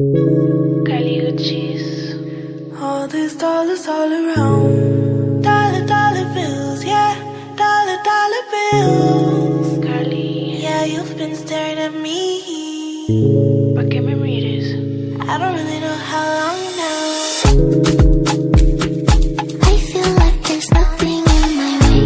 Kylie Uchis. All these dollars all around. Dollar, dollar bills, yeah. Dollar, dollar bills. Carly, Yeah, you've been staring at me. ¿pa' qué me mires? I don't really know how long now. I feel like there's nothing in my way.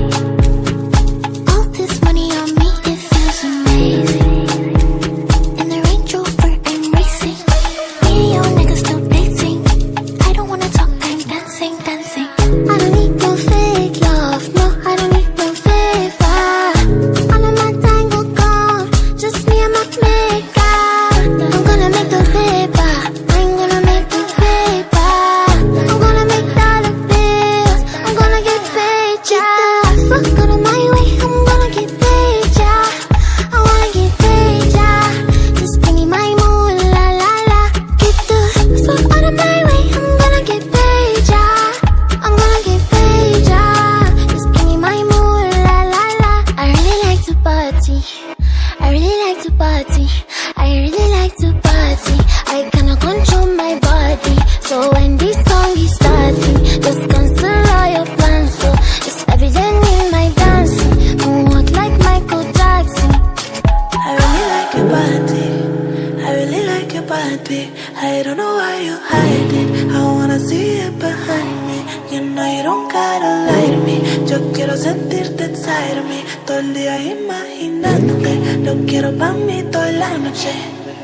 All this money on me, it feels amazing. In the Range Rover, I'm racing. Me and your niggas still dating. I don't wanna talk, I'm dancing, dancing. I don't need no fake love, no, I don't need no favor. All of my tango gone, just me and my makeup. I'm gonna make the paper, I'm gonna make the paper. I'm gonna make dollar bills, I'm gonna get paid, yeah. Fuck out of my way, I'm gonna get paid, yeah. I wanna get paid, yeah. Just give me my moolah, la la. Get the fuck out of my way, I'm gonna get paid, yeah. I'm gonna get paid, yeah. Just give me my moolah, la la. I really like to party. I really like to party. I really like to party. I cannot control my body. So when this song is starting, just cancel all your plans. So it's evident in my dancing. Moonwalk like Michael Jackson. I really like your body. I really like your body. I don't know why you hide it. I wanna see it behind me. You know you don't gotta lie to me. Yo quiero sentirte inside of me. Todo el día imaginándote. Lo quiero pa' mí toda la noche.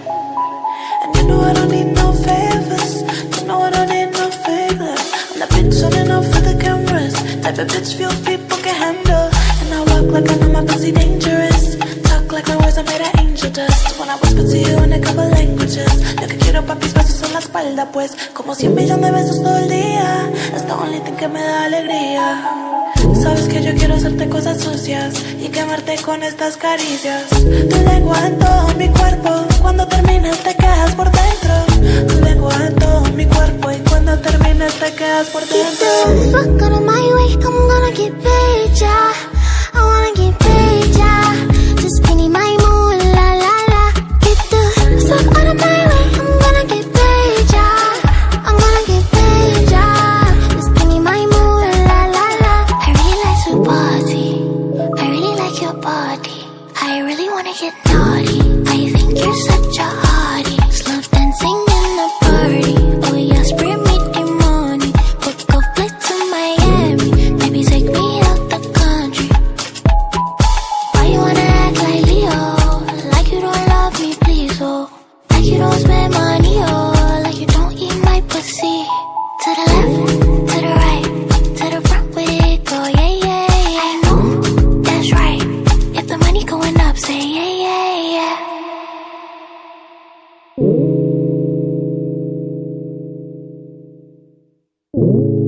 And you know I don't need no favors. You know I don't need no fake love. I'm the bitch running off for the cameras. Type of bitch few people can handle. And I walk like I know my pussy dangerous. Talk like my words are made of angel dust. When I whisper to you in a couple languages. Lo que quiero papi besos en la espalda pues. Como 100 millones de besos todo el día. Es the only thing que me da alegría. Sabes que yo quiero hacerte cosas sucias y quemarte con estas caricias. Tu lengua en todo mi cuerpo. Cuando terminas te quedas por dentro. Tu lengua en todo mi cuerpo y cuando terminas te quedas por Get dentro. the fuck out of my way, I'm gonna get paid, yeah. I wanna get paid, yeah. Just give me my moolah, la la. Get the fuck out of my way, I'm gonna get paid, yeah. I'm gonna get paid, yeah. Just give me my moolah, la la. I really like to party. I really like your body. I really wanna get naughty. I think you're such a hottie. Slow dancing in the party. Oh yeah, spray me the money. Book a flight to Miami. Maybe take me out the country. Why you wanna act like Leo? Like you don't love me, please, oh. Like you don't spend money, oh. Like you don't eat my pussy. To the left, to the right, to the front with it, go, yeah, yeah, yeah. I know, that's right. If the money going up, say yeah, yeah, yeah.